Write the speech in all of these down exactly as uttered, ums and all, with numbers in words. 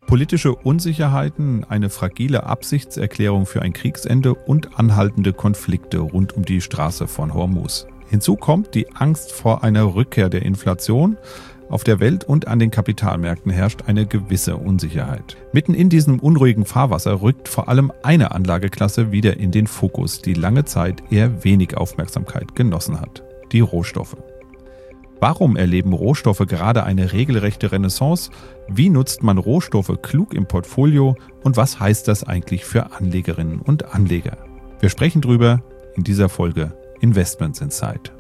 Politische Unsicherheiten, eine fragile Absichtserklärung für ein Kriegsende und anhaltende Konflikte rund um die Straße von Hormuz. Hinzu kommt die Angst vor einer Rückkehr der Inflation. Auf der Welt und an den Kapitalmärkten herrscht eine gewisse Unsicherheit. Mitten in diesem unruhigen Fahrwasser rückt vor allem eine Anlageklasse wieder in den Fokus, die lange Zeit eher wenig Aufmerksamkeit genossen hat: die Rohstoffe. Warum erleben Rohstoffe gerade eine regelrechte Renaissance? Wie nutzt man Rohstoffe klug im Portfolio? Und was heißt das eigentlich für Anlegerinnen und Anleger? Wir sprechen drüber in dieser Folge Investments Insight.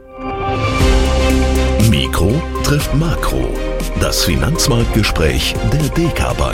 Mikro trifft Makro. Das Finanzmarktgespräch der D K Bank.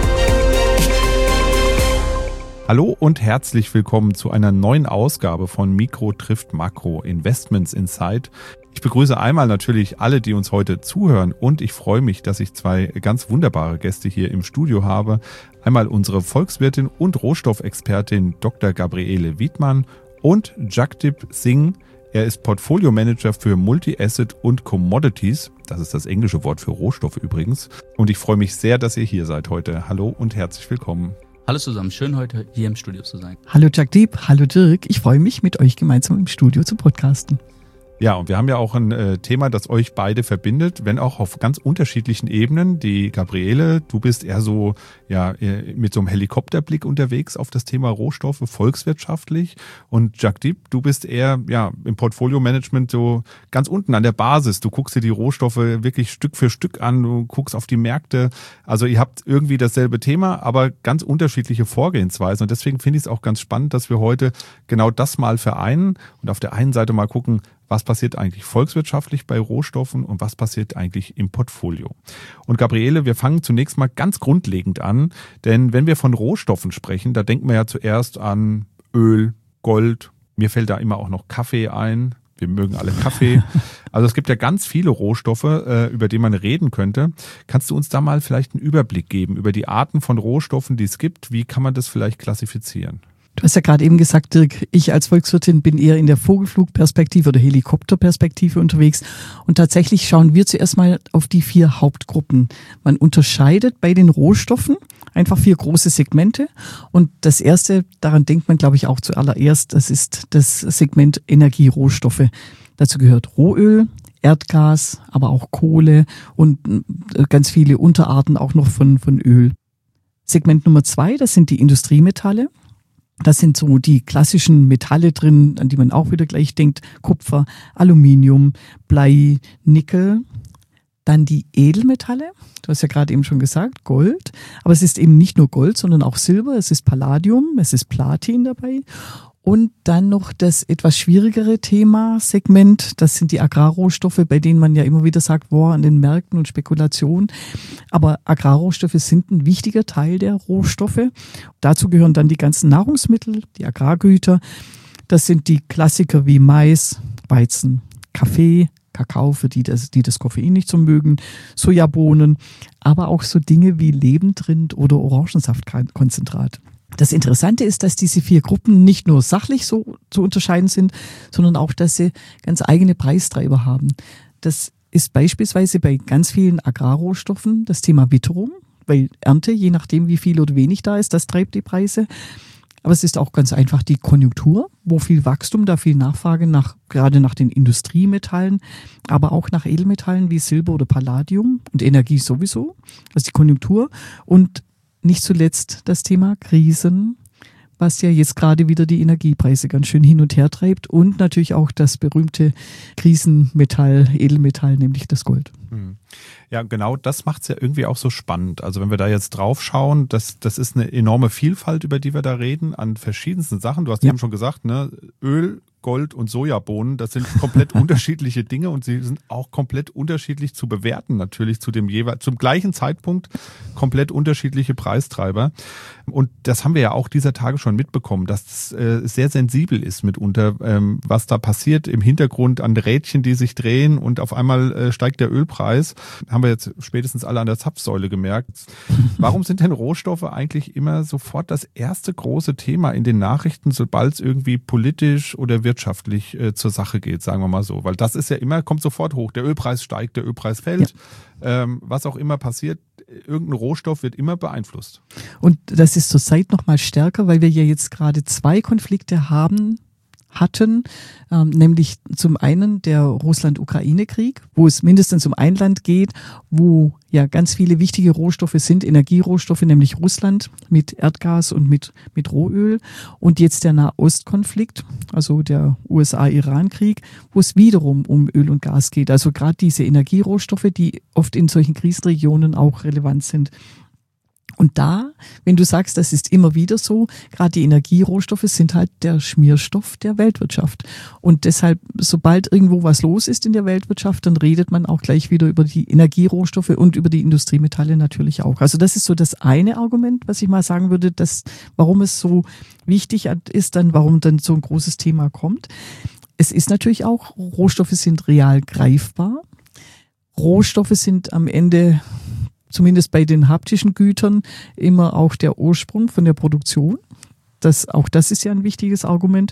Hallo und herzlich willkommen zu einer neuen Ausgabe von Mikro trifft Makro, Investments Insight. Ich begrüße einmal natürlich alle, die uns heute zuhören, und ich freue mich, dass ich zwei ganz wunderbare Gäste hier im Studio habe. Einmal unsere Volkswirtin und Rohstoffexpertin Doktor Gabriele Wiedmann und Jagdeep Singh. Er ist Portfolio-Manager für Multi-Asset und Commodities. Das ist das englische Wort für Rohstoffe übrigens. Und ich freue mich sehr, dass ihr hier seid heute. Hallo und herzlich willkommen. Hallo zusammen, schön heute hier im Studio zu sein. Hallo Jagdeep, hallo Dirk. Ich freue mich, mit euch gemeinsam im Studio zu podcasten. Ja, und wir haben ja auch ein äh, Thema, das euch beide verbindet, wenn auch auf ganz unterschiedlichen Ebenen. Die Gabriele, du bist eher so ja mit so einem Helikopterblick unterwegs auf das Thema Rohstoffe, volkswirtschaftlich. Und Jagdeep, du bist eher ja im Portfolio-Management so ganz unten an der Basis. Du guckst dir die Rohstoffe wirklich Stück für Stück an, du guckst auf die Märkte. Also ihr habt irgendwie dasselbe Thema, aber ganz unterschiedliche Vorgehensweisen. Und deswegen finde ich es auch ganz spannend, dass wir heute genau das mal vereinen und auf der einen Seite mal gucken, was passiert eigentlich volkswirtschaftlich bei Rohstoffen und was passiert eigentlich im Portfolio. Und Gabriele, wir fangen zunächst mal ganz grundlegend an, denn wenn wir von Rohstoffen sprechen, da denken wir ja zuerst an Öl, Gold, mir fällt da immer auch noch Kaffee ein. Wir mögen alle Kaffee. Also es gibt ja ganz viele Rohstoffe, über die man reden könnte. Kannst du uns da mal vielleicht einen Überblick geben über die Arten von Rohstoffen, die es gibt? Wie kann man das vielleicht klassifizieren? Du hast ja gerade eben gesagt, Dirk, ich als Volkswirtin bin eher in der Vogelflugperspektive oder Helikopterperspektive unterwegs. Und tatsächlich schauen wir zuerst mal auf die vier Hauptgruppen. Man unterscheidet bei den Rohstoffen einfach vier große Segmente. Und das erste, daran denkt man, glaube ich, auch zuallererst, das ist das Segment Energierohstoffe. Dazu gehört Rohöl, Erdgas, aber auch Kohle und ganz viele Unterarten auch noch von, von Öl. Segment Nummer zwei, das sind die Industriemetalle. Das sind so die klassischen Metalle drin, an die man auch wieder gleich denkt. Kupfer, Aluminium, Blei, Nickel. Dann die Edelmetalle. Du hast ja gerade eben schon gesagt, Gold. Aber es ist eben nicht nur Gold, sondern auch Silber. Es ist Palladium, es ist Platin dabei. Und dann noch das etwas schwierigere Thema, Segment, das sind die Agrarrohstoffe, bei denen man ja immer wieder sagt, boah, an den Märkten und Spekulation. Aber Agrarrohstoffe sind ein wichtiger Teil der Rohstoffe. Dazu gehören dann die ganzen Nahrungsmittel, die Agrargüter. Das sind die Klassiker wie Mais, Weizen, Kaffee, Kakao, für die das, die das Koffein nicht so mögen, Sojabohnen, aber auch so Dinge wie Lebendrind oder Orangensaftkonzentrat. Das Interessante ist, dass diese vier Gruppen nicht nur sachlich so zu unterscheiden sind, sondern auch, dass sie ganz eigene Preistreiber haben. Das ist beispielsweise bei ganz vielen Agrarrohstoffen das Thema Witterung, weil Ernte, je nachdem wie viel oder wenig da ist, das treibt die Preise. Aber es ist auch ganz einfach die Konjunktur, wo viel Wachstum, da viel Nachfrage nach, gerade nach den Industriemetallen, aber auch nach Edelmetallen wie Silber oder Palladium und Energie sowieso, also die Konjunktur. Und nicht zuletzt das Thema Krisen, was ja jetzt gerade wieder die Energiepreise ganz schön hin und her treibt, und natürlich auch das berühmte Krisenmetall, Edelmetall, nämlich das Gold. Ja, genau, das macht es ja irgendwie auch so spannend. Also wenn wir da jetzt drauf schauen, das, das ist eine enorme Vielfalt, über die wir da reden, an verschiedensten Sachen. Du hast ja eben schon gesagt, ne, Öl, Gold und Sojabohnen, das sind komplett unterschiedliche Dinge und sie sind auch komplett unterschiedlich zu bewerten, natürlich zu dem jeweils, zum gleichen Zeitpunkt komplett unterschiedliche Preistreiber. Und das haben wir ja auch dieser Tage schon mitbekommen, dass es äh, sehr sensibel ist mitunter, ähm, was da passiert im Hintergrund an Rädchen, die sich drehen, und auf einmal äh, steigt der Ölpreis. Haben wir jetzt spätestens alle an der Zapfsäule gemerkt. Warum sind denn Rohstoffe eigentlich immer sofort das erste große Thema in den Nachrichten, sobald es irgendwie politisch oder wirtschaftlich äh, zur Sache geht, sagen wir mal so? Weil das ist ja immer, kommt sofort hoch. Der Ölpreis steigt, der Ölpreis fällt. Ja. Ähm, was auch immer passiert, irgendein Rohstoff wird immer beeinflusst. Und das ist zurzeit noch mal stärker, weil wir ja jetzt gerade zwei Konflikte haben, hatten, ähm, nämlich zum einen der Russland-Ukraine-Krieg, wo es mindestens um ein Land geht, wo ja ganz viele wichtige Rohstoffe sind, Energierohstoffe, nämlich Russland mit Erdgas und mit, mit Rohöl, und jetzt der Nahostkonflikt, also der U S A-Iran-Krieg, wo es wiederum um Öl und Gas geht. Also gerade diese Energierohstoffe, die oft in solchen Krisenregionen auch relevant sind. Und da, wenn du sagst, das ist immer wieder so, gerade die Energierohstoffe sind halt der Schmierstoff der Weltwirtschaft. Und deshalb, sobald irgendwo was los ist in der Weltwirtschaft, dann redet man auch gleich wieder über die Energierohstoffe und über die Industriemetalle natürlich auch. Also das ist so das eine Argument, was ich mal sagen würde, dass, warum es so wichtig ist, dann, warum dann so ein großes Thema kommt. Es ist natürlich auch, Rohstoffe sind real greifbar. Rohstoffe sind am Ende, zumindest bei den haptischen Gütern, immer auch der Ursprung von der Produktion. Das, auch das ist ja ein wichtiges Argument.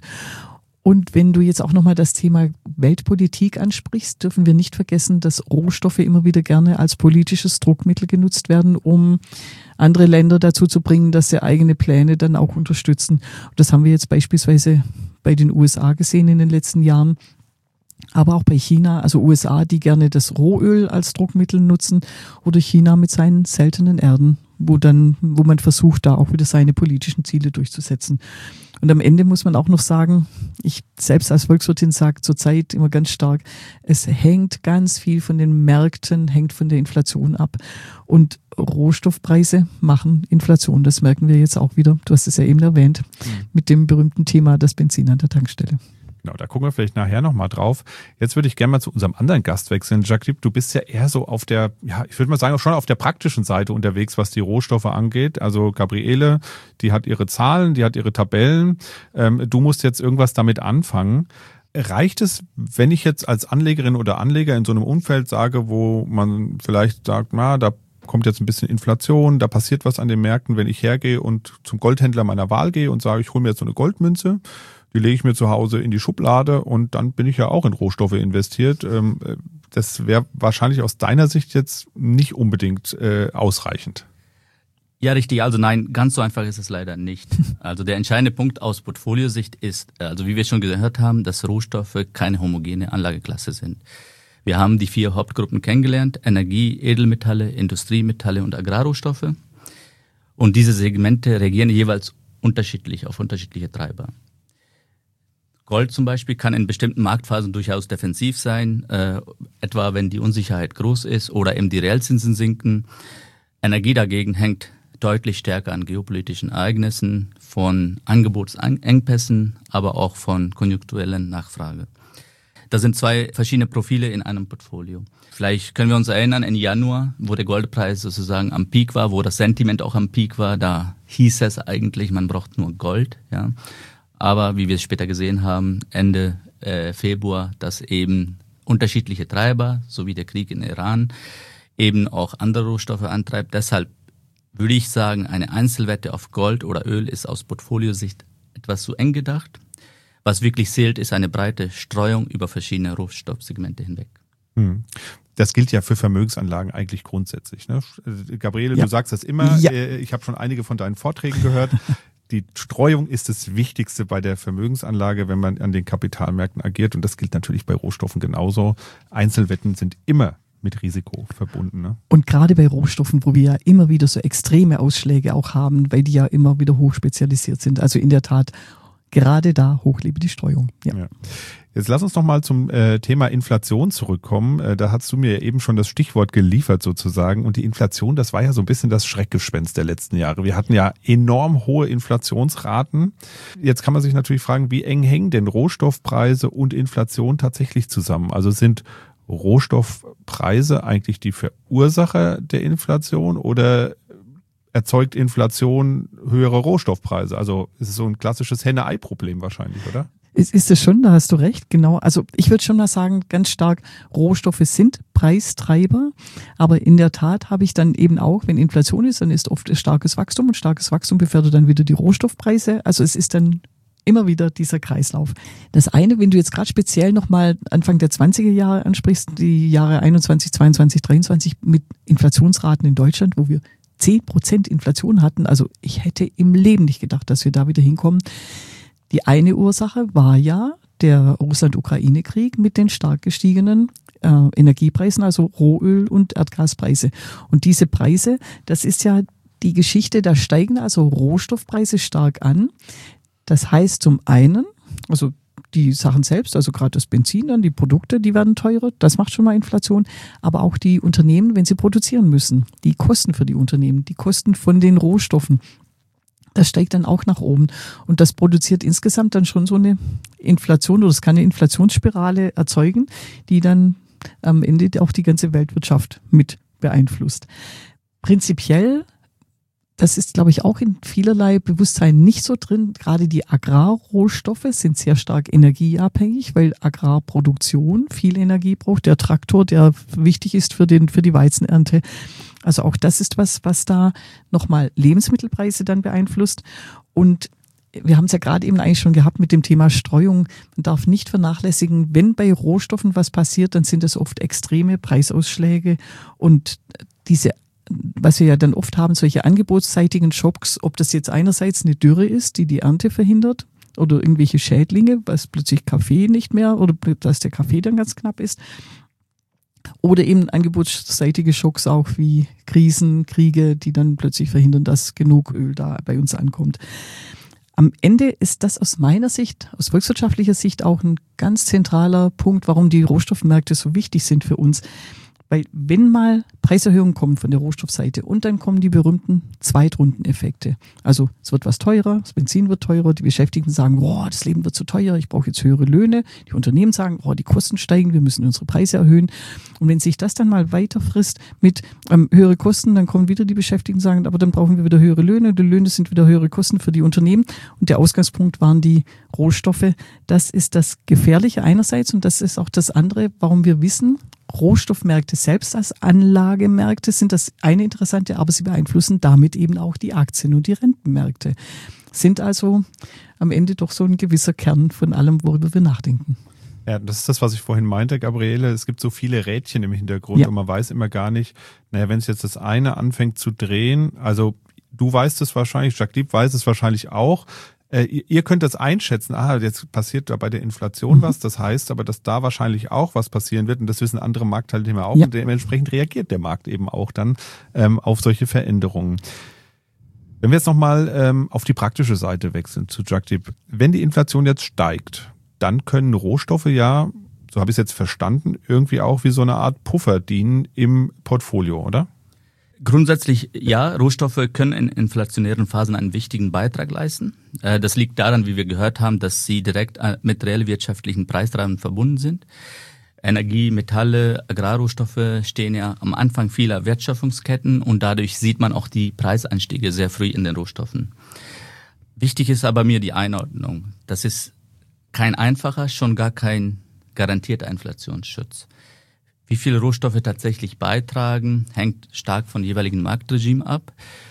Und wenn du jetzt auch nochmal das Thema Weltpolitik ansprichst, dürfen wir nicht vergessen, dass Rohstoffe immer wieder gerne als politisches Druckmittel genutzt werden, um andere Länder dazu zu bringen, dass sie eigene Pläne dann auch unterstützen. Und das haben wir jetzt beispielsweise bei den U S A gesehen in den letzten Jahren. Aber auch bei China, also U S A, die gerne das Rohöl als Druckmittel nutzen, oder China mit seinen seltenen Erden, wo dann, wo man versucht, da auch wieder seine politischen Ziele durchzusetzen. Und am Ende muss man auch noch sagen, ich selbst als Volkswirtin sage zurzeit immer ganz stark, es hängt ganz viel von den Märkten, hängt von der Inflation ab. Und Rohstoffpreise machen Inflation. Das merken wir jetzt auch wieder. Du hast es ja eben erwähnt, mhm. mit dem berühmten Thema das Benzin an der Tankstelle. Genau, da gucken wir vielleicht nachher nochmal drauf. Jetzt würde ich gerne mal zu unserem anderen Gast wechseln. Jacques, du bist ja eher so auf der, ja, ich würde mal sagen, schon auf der praktischen Seite unterwegs, was die Rohstoffe angeht. Also Gabriele, die hat ihre Zahlen, die hat ihre Tabellen. Ähm, du musst jetzt irgendwas damit anfangen. Reicht es, wenn ich jetzt als Anlegerin oder Anleger in so einem Umfeld sage, wo man vielleicht sagt, na, da kommt jetzt ein bisschen Inflation, da passiert was an den Märkten, wenn ich hergehe und zum Goldhändler meiner Wahl gehe und sage, ich hole mir jetzt so eine Goldmünze, die lege ich mir zu Hause in die Schublade und dann bin ich ja auch in Rohstoffe investiert. Das wäre wahrscheinlich aus deiner Sicht jetzt nicht unbedingt ausreichend. Ja, richtig. Also nein, ganz so einfach ist es leider nicht. Also der entscheidende Punkt aus Portfoliosicht ist, also wie wir schon gehört haben, dass Rohstoffe keine homogene Anlageklasse sind. Wir haben die vier Hauptgruppen kennengelernt: Energie, Edelmetalle, Industriemetalle und Agrarrohstoffe. Und diese Segmente reagieren jeweils unterschiedlich auf unterschiedliche Treiber. Gold zum Beispiel kann in bestimmten Marktphasen durchaus defensiv sein, äh, etwa wenn die Unsicherheit groß ist oder eben die Realzinsen sinken. Energie dagegen hängt deutlich stärker an geopolitischen Ereignissen, von Angebotsengpässen, aber auch von konjunkturellen Nachfrage. Das sind zwei verschiedene Profile in einem Portfolio. Vielleicht können wir uns erinnern, im Januar, wo der Goldpreis sozusagen am Peak war, wo das Sentiment auch am Peak war, da hieß es eigentlich, man braucht nur Gold, ja. Aber wie wir es später gesehen haben, Ende äh, Februar, dass eben unterschiedliche Treiber, so wie der Krieg in Iran, eben auch andere Rohstoffe antreibt. Deshalb würde ich sagen, eine Einzelwette auf Gold oder Öl ist aus Portfoliosicht etwas zu eng gedacht. Was wirklich zählt, ist eine breite Streuung über verschiedene Rohstoffsegmente hinweg. Hm. Das gilt ja für Vermögensanlagen eigentlich grundsätzlich, ne? Gabriele, ja. Du sagst das immer. Ja. Ich habe schon einige von deinen Vorträgen gehört. Die Streuung ist das Wichtigste bei der Vermögensanlage, wenn man an den Kapitalmärkten agiert. Und das gilt natürlich bei Rohstoffen genauso. Einzelwetten sind immer mit Risiko verbunden. Ne? Und gerade bei Rohstoffen, wo wir ja immer wieder so extreme Ausschläge auch haben, weil die ja immer wieder hochspezialisiert sind. Also in der Tat, gerade da hoch lebe die Streuung. Ja. Ja. Jetzt lass uns noch mal zum äh, Thema Inflation zurückkommen. Äh, da hast du mir eben schon das Stichwort geliefert sozusagen. Und die Inflation, das war ja so ein bisschen das Schreckgespenst der letzten Jahre. Wir hatten ja enorm hohe Inflationsraten. Jetzt kann man sich natürlich fragen, wie eng hängen denn Rohstoffpreise und Inflation tatsächlich zusammen? Also sind Rohstoffpreise eigentlich die Verursacher der Inflation oder erzeugt Inflation höhere Rohstoffpreise? Also es ist so ein klassisches Henne-Ei-Problem wahrscheinlich, oder? Ist, ist es schon, da hast du recht, genau. Also ich würde schon mal sagen, ganz stark, Rohstoffe sind Preistreiber, aber in der Tat habe ich dann eben auch, wenn Inflation ist, dann ist oft starkes Wachstum und starkes Wachstum befördert dann wieder die Rohstoffpreise. Also es ist dann immer wieder dieser Kreislauf. Das eine, wenn du jetzt gerade speziell nochmal Anfang der zwanziger Jahre ansprichst, die Jahre einundzwanzig, zweiundzwanzig, dreiundzwanzig mit Inflationsraten in Deutschland, wo wir zehn Prozent Inflation hatten. Also ich hätte im Leben nicht gedacht, dass wir da wieder hinkommen. Die eine Ursache war ja der Russland-Ukraine-Krieg mit den stark gestiegenen äh, Energiepreisen, also Rohöl- und Erdgaspreise. Und diese Preise, das ist ja die Geschichte, da steigen also Rohstoffpreise stark an. Das heißt zum einen, also die Sachen selbst, also gerade das Benzin, dann die Produkte, die werden teurer, das macht schon mal Inflation, aber auch die Unternehmen, wenn sie produzieren müssen, die Kosten für die Unternehmen, die Kosten von den Rohstoffen, das steigt dann auch nach oben und das produziert insgesamt dann schon so eine Inflation oder es kann eine Inflationsspirale erzeugen, die dann am Ende auch die ganze Weltwirtschaft mit beeinflusst. Prinzipiell, das ist, glaube ich, auch in vielerlei Bewusstsein nicht so drin. Gerade die Agrarrohstoffe sind sehr stark energieabhängig, weil Agrarproduktion viel Energie braucht. Der Traktor, der wichtig ist für den, für die Weizenernte. Also auch das ist was, was da nochmal Lebensmittelpreise dann beeinflusst. Und wir haben es ja gerade eben eigentlich schon gehabt mit dem Thema Streuung. Man darf nicht vernachlässigen, wenn bei Rohstoffen was passiert, dann sind es oft extreme Preisausschläge und diese was wir ja dann oft haben, solche angebotsseitigen Schocks, ob das jetzt einerseits eine Dürre ist, die die Ernte verhindert oder irgendwelche Schädlinge, was plötzlich Kaffee nicht mehr oder dass der Kaffee dann ganz knapp ist. Oder eben angebotsseitige Schocks auch wie Krisen, Kriege, die dann plötzlich verhindern, dass genug Öl da bei uns ankommt. Am Ende ist das aus meiner Sicht, aus volkswirtschaftlicher Sicht auch ein ganz zentraler Punkt, warum die Rohstoffmärkte so wichtig sind für uns. Weil wenn mal Preiserhöhungen kommen von der Rohstoffseite und dann kommen die berühmten Zweitrundeneffekte. Also es wird was teurer, das Benzin wird teurer, die Beschäftigten sagen, boah, das Leben wird zu teuer, ich brauche jetzt höhere Löhne. Die Unternehmen sagen, boah, die Kosten steigen, wir müssen unsere Preise erhöhen. Und wenn sich das dann mal weiter frisst mit ähm, höhere Kosten, dann kommen wieder die Beschäftigten und sagen, aber dann brauchen wir wieder höhere Löhne. Die Löhne sind wieder höhere Kosten für die Unternehmen. Und der Ausgangspunkt waren die Rohstoffe. Das ist das Gefährliche einerseits und das ist auch das andere, warum wir wissen, Rohstoffmärkte selbst als Anlagemärkte sind das eine interessante, aber sie beeinflussen damit eben auch die Aktien- und die Rentenmärkte. Sind also am Ende doch so ein gewisser Kern von allem, worüber wir nachdenken. Ja, das ist das, was ich vorhin meinte, Gabriele. Es gibt so viele Rädchen im Hintergrund ja. und man weiß immer gar nicht, naja, wenn es jetzt das eine anfängt zu drehen, also du weißt es wahrscheinlich, Jacques weiß es wahrscheinlich auch, Äh, ihr könnt das einschätzen, ah, jetzt passiert da bei der Inflation mhm. was, das heißt aber, dass da wahrscheinlich auch was passieren wird und das wissen andere Marktteilnehmer auch ja. und dementsprechend reagiert der Markt eben auch dann ähm, auf solche Veränderungen. Wenn wir jetzt nochmal ähm, auf die praktische Seite wechseln zu Jagdip, wenn die Inflation jetzt steigt, dann können Rohstoffe ja, so habe ich es jetzt verstanden, irgendwie auch wie so eine Art Puffer dienen im Portfolio, oder? Grundsätzlich ja, Rohstoffe können in inflationären Phasen einen wichtigen Beitrag leisten. Das liegt daran, wie wir gehört haben, dass sie direkt mit reellwirtschaftlichen Preistreibern verbunden sind. Energie, Metalle, Agrarrohstoffe stehen ja am Anfang vieler Wertschöpfungsketten und dadurch sieht man auch die Preisanstiege sehr früh in den Rohstoffen. Wichtig ist aber mir die Einordnung. Das ist kein einfacher, schon gar kein garantierter Inflationsschutz. Wie viele Rohstoffe tatsächlich beitragen, hängt stark von jeweiligen Marktregime ab.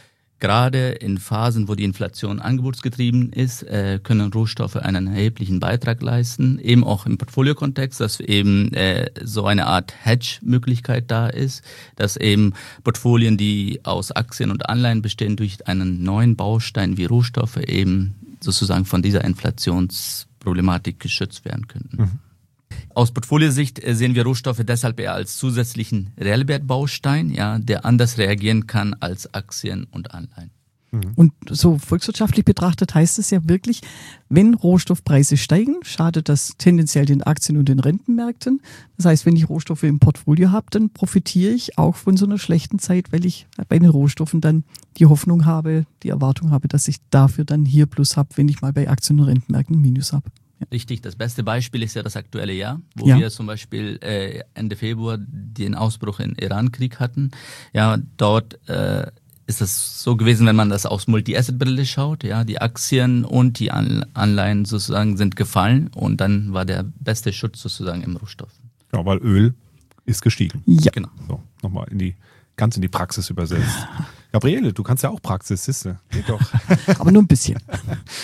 Gerade in Phasen, wo die Inflation angebotsgetrieben ist, können Rohstoffe einen erheblichen Beitrag leisten. Eben auch im Portfoliokontext, dass eben so eine Art Hedge-Möglichkeit da ist, dass eben Portfolien, die aus Aktien und Anleihen bestehen, durch einen neuen Baustein wie Rohstoffe eben sozusagen von dieser Inflationsproblematik geschützt werden könnten. Mhm. Aus Portfoliosicht sehen wir Rohstoffe deshalb eher als zusätzlichen Reellwertbaustein, ja, der anders reagieren kann als Aktien und Anleihen. Und so volkswirtschaftlich betrachtet heißt es ja wirklich, wenn Rohstoffpreise steigen, schadet das tendenziell den Aktien- und den Rentenmärkten. Das heißt, wenn ich Rohstoffe im Portfolio habe, dann profitiere ich auch von so einer schlechten Zeit, weil ich bei den Rohstoffen dann die Hoffnung habe, die Erwartung habe, dass ich dafür dann hier Plus habe, wenn ich mal bei Aktien- und Rentenmärkten Minus habe. Ja. Richtig, das beste Beispiel ist ja das aktuelle Jahr, wo ja. wir zum Beispiel äh, Ende Februar den Ausbruch in Iran-Krieg hatten. Ja, dort äh, ist es so gewesen, wenn man das aus Multi-Asset-Brille schaut, ja, die Aktien und die Anleihen sozusagen sind gefallen und dann war der beste Schutz sozusagen im Rohstoff. Ja, weil Öl ist gestiegen. Ja, genau. So, nochmal in die, ganz in die Praxis übersetzt. Gabriele, du kannst ja auch Praxis, siehste. Geht doch. Aber nur ein bisschen.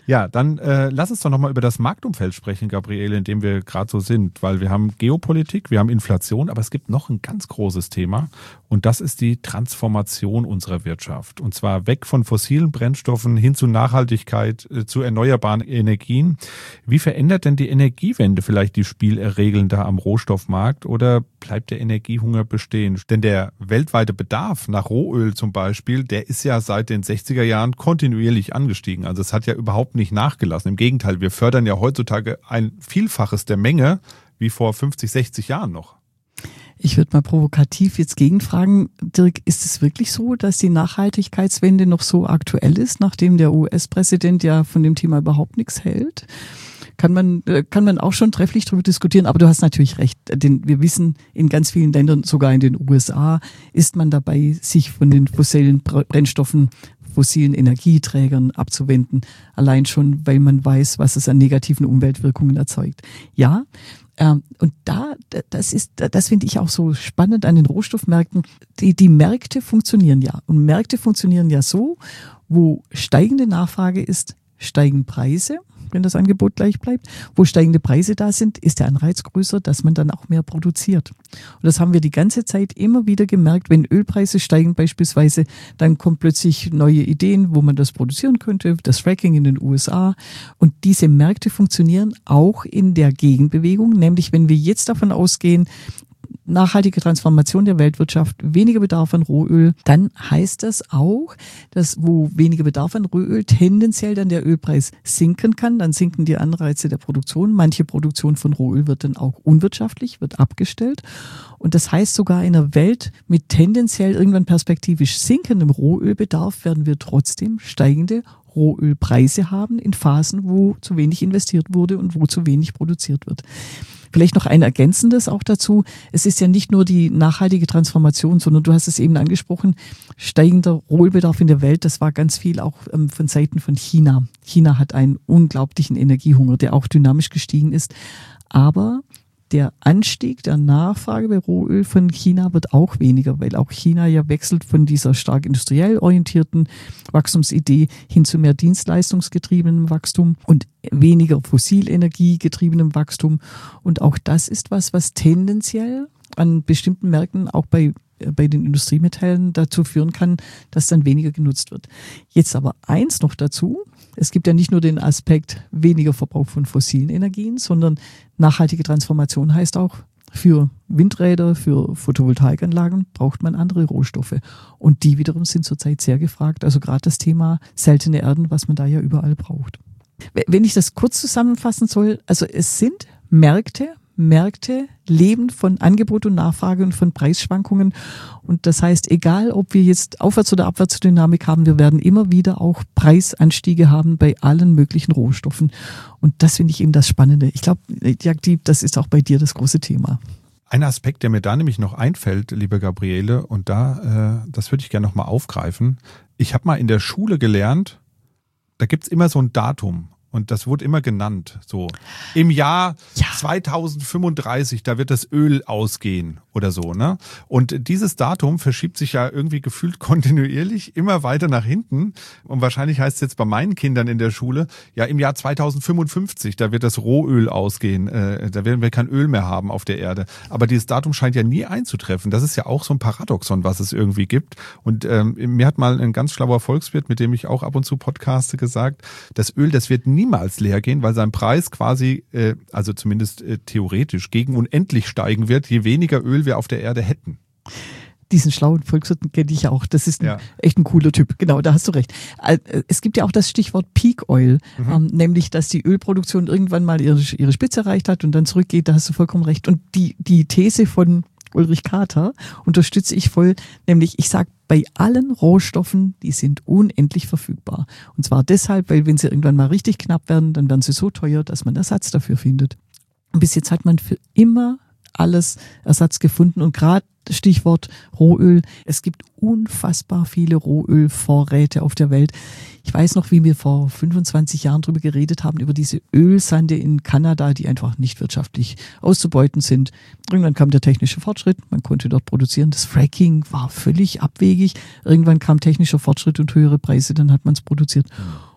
Ja, dann äh, lass uns doch nochmal über das Marktumfeld sprechen, Gabriele, in dem wir gerade so sind, weil wir haben Geopolitik, wir haben Inflation, aber es gibt noch ein ganz großes Thema und das ist die Transformation unserer Wirtschaft. Und zwar weg von fossilen Brennstoffen hin zu Nachhaltigkeit, äh, zu erneuerbaren Energien. Wie verändert denn die Energiewende vielleicht die Spielregeln da am Rohstoffmarkt oder bleibt der Energiehunger bestehen? Denn der weltweite Bedarf nach Rohöl zum Beispiel, der ist ja seit den sechziger Jahren kontinuierlich angestiegen. Also es hat ja überhaupt nicht nachgelassen. Im Gegenteil, wir fördern ja heutzutage ein Vielfaches der Menge wie vor fünfzig, sechzig Jahren noch. Ich würde mal provokativ jetzt gegenfragen, Dirk, ist es wirklich so, dass die Nachhaltigkeitswende noch so aktuell ist, nachdem der U S-Präsident ja von dem Thema überhaupt nichts hält? Kann man, kann man auch schon trefflich darüber diskutieren, aber du hast natürlich recht, denn wir wissen, in ganz vielen Ländern, sogar in den U S A, ist man dabei, sich von den fossilen Brennstoffen, fossilen Energieträgern abzuwenden, allein schon, weil man weiß, was es an negativen Umweltwirkungen erzeugt. Ja, ähm, und da, das ist, das finde ich auch so spannend an den Rohstoffmärkten. Die, die Märkte funktionieren ja. Und Märkte funktionieren ja so, wo steigende Nachfrage ist, steigen Preise, wenn das Angebot gleich bleibt. Wo steigende Preise da sind, ist der Anreiz größer, dass man dann auch mehr produziert. Und das haben wir die ganze Zeit immer wieder gemerkt. Wenn Ölpreise steigen beispielsweise, dann kommen plötzlich neue Ideen, wo man das produzieren könnte. Das Fracking in den U S A. Und diese Märkte funktionieren auch in der Gegenbewegung. Nämlich, wenn wir jetzt davon ausgehen, nachhaltige Transformation der Weltwirtschaft, weniger Bedarf an Rohöl, dann heißt das auch, dass wo weniger Bedarf an Rohöl tendenziell dann der Ölpreis sinken kann, dann sinken die Anreize der Produktion. Manche Produktion von Rohöl wird dann auch unwirtschaftlich, wird abgestellt. Und das heißt sogar in einer Welt mit tendenziell irgendwann perspektivisch sinkendem Rohölbedarf werden wir trotzdem steigende Rohölpreise haben in Phasen, wo zu wenig investiert wurde und wo zu wenig produziert wird. Vielleicht noch ein Ergänzendes auch dazu. Es ist ja nicht nur die nachhaltige Transformation, sondern du hast es eben angesprochen, steigender Rohölbedarf in der Welt, das war ganz viel auch ähm, von Seiten von China. China hat einen unglaublichen Energiehunger, der auch dynamisch gestiegen ist. Aber der Anstieg der Nachfrage bei Rohöl von China wird auch weniger, weil auch China ja wechselt von dieser stark industriell orientierten Wachstumsidee hin zu mehr dienstleistungsgetriebenem Wachstum und weniger fossilenergiegetriebenem Wachstum. Und auch das ist was, was tendenziell an bestimmten Märkten auch bei bei den Industriemetallen dazu führen kann, dass dann weniger genutzt wird. Jetzt aber eins noch dazu. Es gibt ja nicht nur den Aspekt weniger Verbrauch von fossilen Energien, sondern nachhaltige Transformation heißt auch, für Windräder, für Photovoltaikanlagen braucht man andere Rohstoffe. Und die wiederum sind zurzeit sehr gefragt. Also gerade das Thema seltene Erden, was man da ja überall braucht. Wenn ich das kurz zusammenfassen soll, also es sind Märkte, Märkte leben von Angebot und Nachfrage und von Preisschwankungen. Und das heißt, egal ob wir jetzt Aufwärts- oder Abwärtsdynamik haben, wir werden immer wieder auch Preisanstiege haben bei allen möglichen Rohstoffen. Und das finde ich eben das Spannende. Ich glaube, Jagddieb, das ist auch bei dir das große Thema. Ein Aspekt, der mir da nämlich noch einfällt, liebe Gabriele, und da, äh, das würde ich gerne nochmal aufgreifen. Ich habe mal in der Schule gelernt, da gibt's immer so ein Datum. Und das wurde immer genannt, so im Jahr ja. zweitausendfünfunddreißig, da wird das Öl ausgehen oder so, ne? Und dieses Datum verschiebt sich ja irgendwie gefühlt kontinuierlich immer weiter nach hinten. Und wahrscheinlich heißt es jetzt bei meinen Kindern in der Schule, ja im Jahr zweitausendfünfundfünfzig, da wird das Rohöl ausgehen, äh, da werden wir kein Öl mehr haben auf der Erde. Aber dieses Datum scheint ja nie einzutreffen. Das ist ja auch so ein Paradoxon, was es irgendwie gibt. Und ähm, mir hat mal ein ganz schlauer Volkswirt, mit dem ich auch ab und zu podcaste, gesagt, das Öl, das wird nie niemals leer gehen, weil sein Preis quasi, äh, also zumindest äh, theoretisch, gegen unendlich steigen wird, je weniger Öl wir auf der Erde hätten. Diesen schlauen Volkswirt kenne ich auch. Das ist ein, ja. echt ein cooler Typ. Genau, da hast du recht. Es gibt ja auch das Stichwort Peak Oil, mhm. ähm, nämlich, dass die Ölproduktion irgendwann mal ihre, ihre Spitze erreicht hat und dann zurückgeht. Da hast du vollkommen recht. Und die, die These von Ulrich Kater unterstütze ich voll, nämlich ich sage, bei allen Rohstoffen, die sind unendlich verfügbar. Und zwar deshalb, weil wenn sie irgendwann mal richtig knapp werden, dann werden sie so teuer, dass man Ersatz dafür findet. Und bis jetzt hat man für immer alles Ersatz gefunden und gerade Stichwort Rohöl. Es gibt unfassbar viele Rohölvorräte auf der Welt. Ich weiß noch, wie wir vor fünfundzwanzig Jahren drüber geredet haben, über diese Ölsande in Kanada, die einfach nicht wirtschaftlich auszubeuten sind. Irgendwann kam der technische Fortschritt, man konnte dort produzieren. Das Fracking war völlig abwegig. Irgendwann kam technischer Fortschritt und höhere Preise, dann hat man es produziert.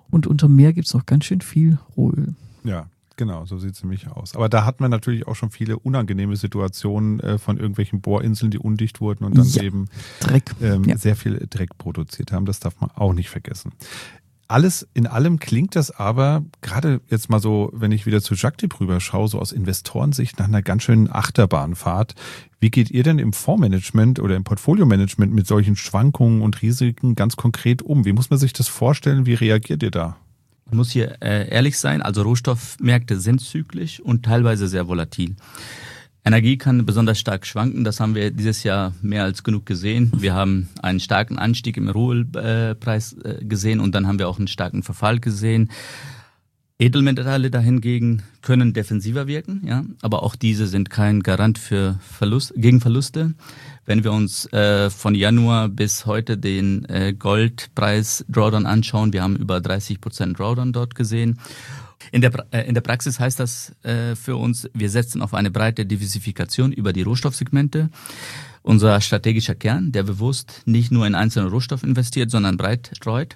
Und unter Meer gibt es auch ganz schön viel Rohöl. Ja, genau, so sieht es nämlich aus. Aber da hat man natürlich auch schon viele unangenehme Situationen äh, von irgendwelchen Bohrinseln, die undicht wurden und dann ja, eben Dreck. Ähm, Ja. sehr viel Dreck produziert haben. Das darf man auch nicht vergessen. Alles in allem klingt das aber, gerade jetzt mal so, wenn ich wieder zu Jagdip rüber schaue, so aus Investorensicht nach einer ganz schönen Achterbahnfahrt. Wie geht ihr denn im Fondsmanagement oder im Portfoliomanagement mit solchen Schwankungen und Risiken ganz konkret um? Wie muss man sich das vorstellen? Wie reagiert ihr da? Ich muss hier äh, ehrlich sein, also Rohstoffmärkte sind zyklisch und teilweise sehr volatil. Energie kann besonders stark schwanken, das haben wir dieses Jahr mehr als genug gesehen. Wir haben einen starken Anstieg im Rohölpreis äh, gesehen und dann haben wir auch einen starken Verfall gesehen. Edelmetalle dahingegen können defensiver wirken, ja, aber auch diese sind kein Garant für Verlust, gegen Verluste. Wenn wir uns äh, von Januar bis heute den äh, Goldpreis Drawdown anschauen, wir haben über dreißig Prozent Drawdown dort gesehen. In der, äh, in der Praxis heißt das äh, für uns, wir setzen auf eine breite Diversifikation über die Rohstoffsegmente. Unser strategischer Kern, der bewusst nicht nur in einzelne Rohstoffe investiert, sondern breit streut.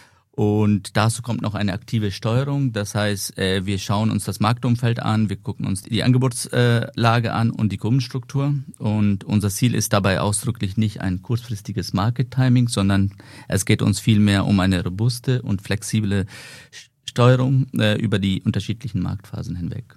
Und dazu kommt noch eine aktive Steuerung. Das heißt, äh, wir schauen uns das Marktumfeld an, wir gucken uns die Angebotslage äh, an und die Kundenstruktur. Und unser Ziel ist dabei ausdrücklich nicht ein kurzfristiges Market-Timing, sondern es geht uns vielmehr um eine robuste und flexible Steuerung äh, über die unterschiedlichen Marktphasen hinweg.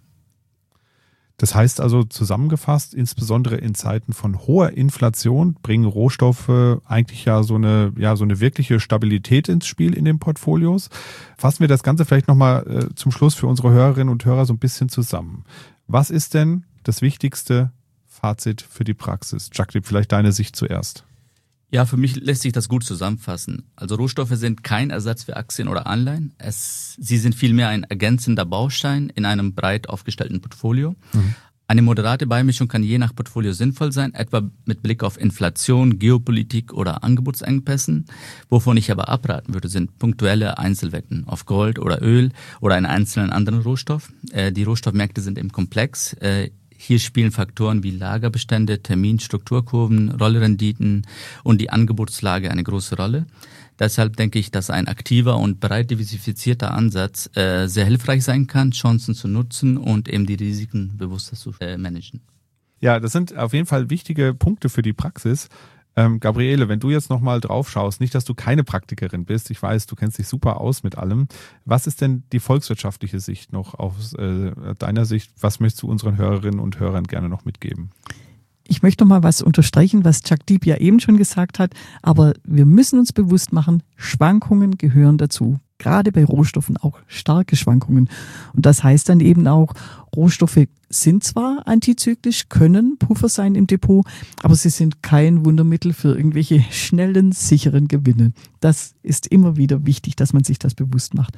Das heißt also zusammengefasst, insbesondere in Zeiten von hoher Inflation bringen Rohstoffe eigentlich ja so eine, ja, so eine wirkliche Stabilität ins Spiel in den Portfolios. Fassen wir das Ganze vielleicht nochmal äh, zum Schluss für unsere Hörerinnen und Hörer so ein bisschen zusammen. Was ist denn das wichtigste Fazit für die Praxis? Jagdip, vielleicht deine Sicht zuerst. Ja, für mich lässt sich das gut zusammenfassen. Also Rohstoffe sind kein Ersatz für Aktien oder Anleihen. Es, sie sind vielmehr ein ergänzender Baustein in einem breit aufgestellten Portfolio. Mhm. Eine moderate Beimischung kann je nach Portfolio sinnvoll sein, etwa mit Blick auf Inflation, Geopolitik oder Angebotsengpässen. Wovon ich aber abraten würde, sind punktuelle Einzelwetten auf Gold oder Öl oder einen einzelnen anderen Rohstoff. Äh, die Rohstoffmärkte sind eben komplex. Äh, Hier spielen Faktoren wie Lagerbestände, Termin, Strukturkurven, Rollrenditen und die Angebotslage eine große Rolle. Deshalb denke ich, dass ein aktiver und breit diversifizierter Ansatz äh, sehr hilfreich sein kann, Chancen zu nutzen und eben die Risiken bewusster zu äh, managen. Ja, das sind auf jeden Fall wichtige Punkte für die Praxis. Ähm, Gabriele, wenn du jetzt nochmal drauf schaust, nicht, dass du keine Praktikerin bist, ich weiß, du kennst dich super aus mit allem. Was ist denn die volkswirtschaftliche Sicht noch aus äh, deiner Sicht? Was möchtest du unseren Hörerinnen und Hörern gerne noch mitgeben? Ich möchte noch mal was unterstreichen, was Jagdip ja eben schon gesagt hat, aber wir müssen uns bewusst machen, Schwankungen gehören dazu. Gerade bei Rohstoffen auch starke Schwankungen. Und das heißt dann eben auch, Rohstoffe sind zwar antizyklisch, können Puffer sein im Depot, aber sie sind kein Wundermittel für irgendwelche schnellen, sicheren Gewinne. Das ist immer wieder wichtig, dass man sich das bewusst macht.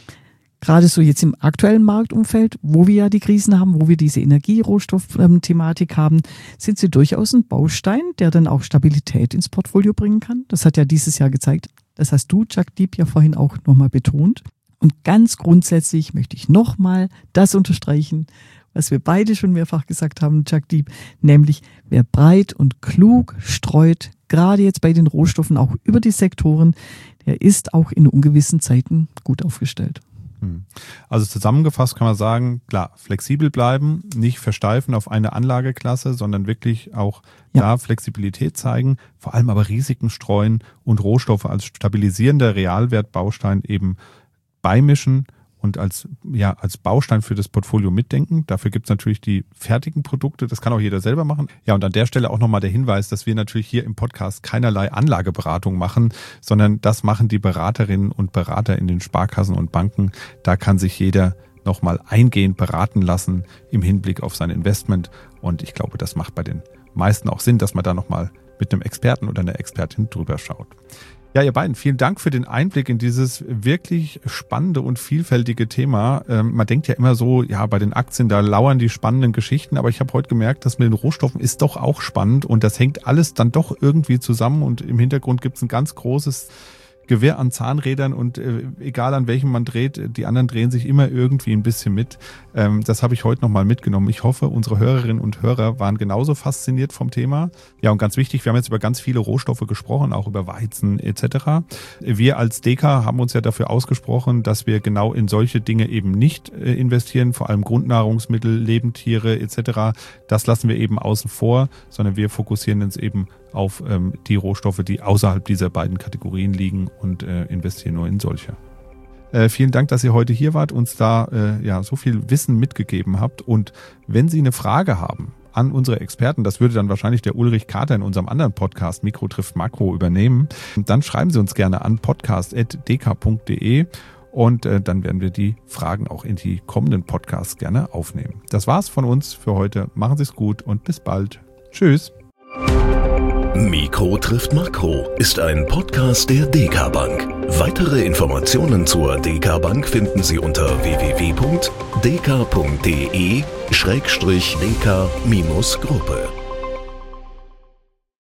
Gerade so jetzt im aktuellen Marktumfeld, wo wir ja die Krisen haben, wo wir diese Energierohstoff-Thematik haben, sind sie durchaus ein Baustein, der dann auch Stabilität ins Portfolio bringen kann. Das hat ja dieses Jahr gezeigt. Das hast du, Jagdip, ja vorhin auch nochmal betont. Und ganz grundsätzlich möchte ich nochmal das unterstreichen, was wir beide schon mehrfach gesagt haben, Jagdip, nämlich wer breit und klug streut, gerade jetzt bei den Rohstoffen auch über die Sektoren, der ist auch in ungewissen Zeiten gut aufgestellt. Also zusammengefasst kann man sagen, klar, flexibel bleiben, nicht versteifen auf eine Anlageklasse, sondern wirklich auch ja. da Flexibilität zeigen, vor allem aber Risiken streuen und Rohstoffe als stabilisierender Realwertbaustein eben beimischen und als, ja, als Baustein für das Portfolio mitdenken. Dafür gibt es natürlich die fertigen Produkte, das kann auch jeder selber machen. Ja, und an der Stelle auch nochmal der Hinweis, dass wir natürlich hier im Podcast keinerlei Anlageberatung machen, sondern das machen die Beraterinnen und Berater in den Sparkassen und Banken. Da kann sich jeder nochmal eingehend beraten lassen im Hinblick auf sein Investment. Und ich glaube, das macht bei den meisten auch Sinn, dass man da nochmal mit einem Experten oder einer Expertin drüber schaut. Ja, ihr beiden, vielen Dank für den Einblick in dieses wirklich spannende und vielfältige Thema. Ähm, man denkt ja immer so, ja, bei den Aktien, da lauern die spannenden Geschichten, aber ich habe heute gemerkt, dass mit den Rohstoffen ist doch auch spannend und das hängt alles dann doch irgendwie zusammen und im Hintergrund gibt es ein ganz großes Gewirr an Zahnrädern und äh, egal an welchem man dreht, die anderen drehen sich immer irgendwie ein bisschen mit. Ähm, das habe ich heute nochmal mitgenommen. Ich hoffe, unsere Hörerinnen und Hörer waren genauso fasziniert vom Thema. Ja, und ganz wichtig, wir haben jetzt über ganz viele Rohstoffe gesprochen, auch über Weizen et cetera. Wir als Deka haben uns ja dafür ausgesprochen, dass wir genau in solche Dinge eben nicht äh, investieren, vor allem Grundnahrungsmittel, Lebendtiere et cetera. Das lassen wir eben außen vor, sondern wir fokussieren uns eben auf ähm, die Rohstoffe, die außerhalb dieser beiden Kategorien liegen und äh, investieren nur in solche. Äh, vielen Dank, dass ihr heute hier wart, uns da äh, ja so viel Wissen mitgegeben habt. Und wenn Sie eine Frage haben an unsere Experten, das würde dann wahrscheinlich der Ulrich Kater in unserem anderen Podcast Mikro trifft Makro übernehmen, dann schreiben Sie uns gerne an podcast punkt deka punkt de und äh, dann werden wir die Fragen auch in die kommenden Podcasts gerne aufnehmen. Das war's von uns für heute. Machen Sie es gut und bis bald. Tschüss. Mikro trifft Makro ist ein Podcast der Deka Bank. Weitere Informationen zur Deka Bank finden Sie unter w w w punkt deka punkt de Schrägstrich Deka Gruppe.